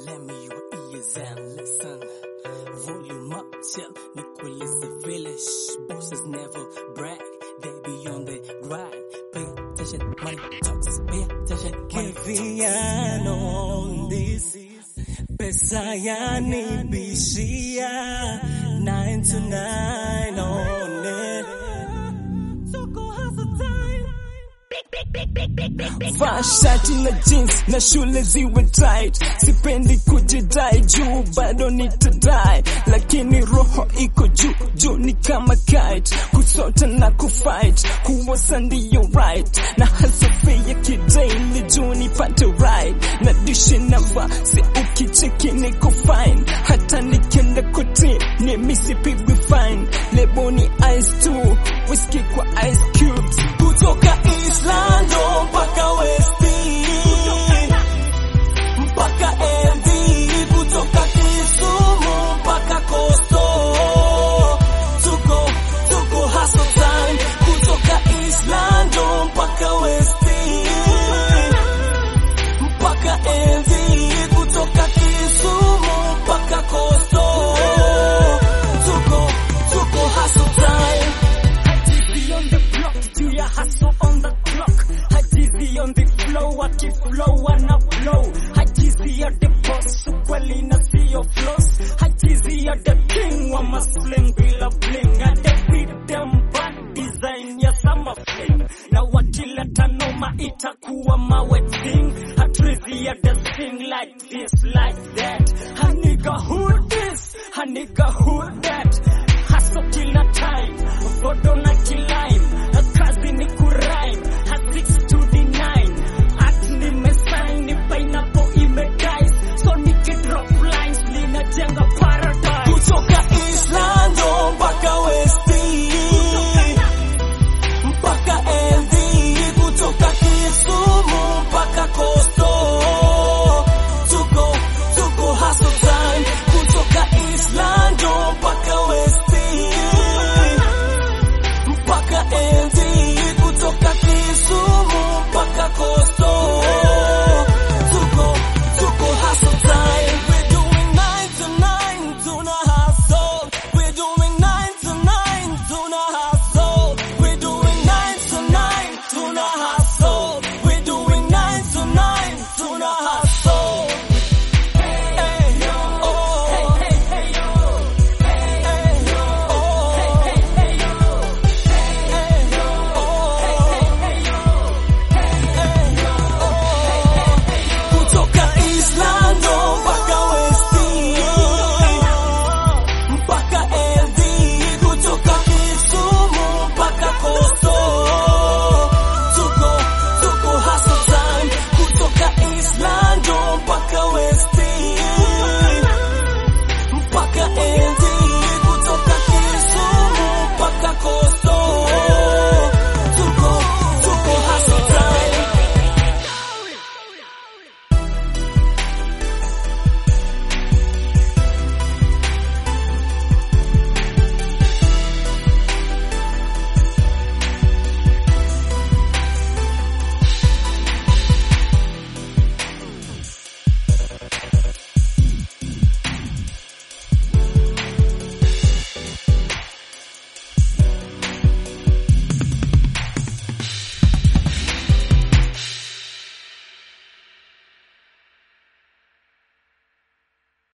Lend me your ears and listen. Volume up, chill, Nicholas the village. Bosses never brag, they be on the grind. Pay attention, money talks, pay attention, Kivian on this. Pesa yanibishia 9 to 9 on it. Vaa shati na jeans na shule ziwe tight. Sipendi kujidai juu bado nitadai, lakini roho iko juu ni kama kite. Kusota na kufight, kuwasa ndiyo right. Na hasafia kidaily juu nipate right. Na dishi na vasi ukicheki niko fine. Hata nikienda kote ni misi pigwi fine. Lebo ni ice too, whiskey kwa ice cubes. Kutoka Island mpaka Westi, mpaka MD, kutoka Kisumu mpaka Costo. Tuko hustle time, kutoka Island mpaka Westi, mpaka MD, kutoka Kisumu mpaka Costo. Tuko hustle time. Hadithi on the block, do ya hustle on the clock. Hadithi on the flow, akiflow wana flow. Hadithi ya the boss, ukweli na siyo floss. Hadithi ya the king, wa masling bila bling. Hadithi them bad design ya summer fling. Na wakileta noma itakuwa mawe thing. Hadithi ya the thing like this, like that. A nigga who this, a nigga who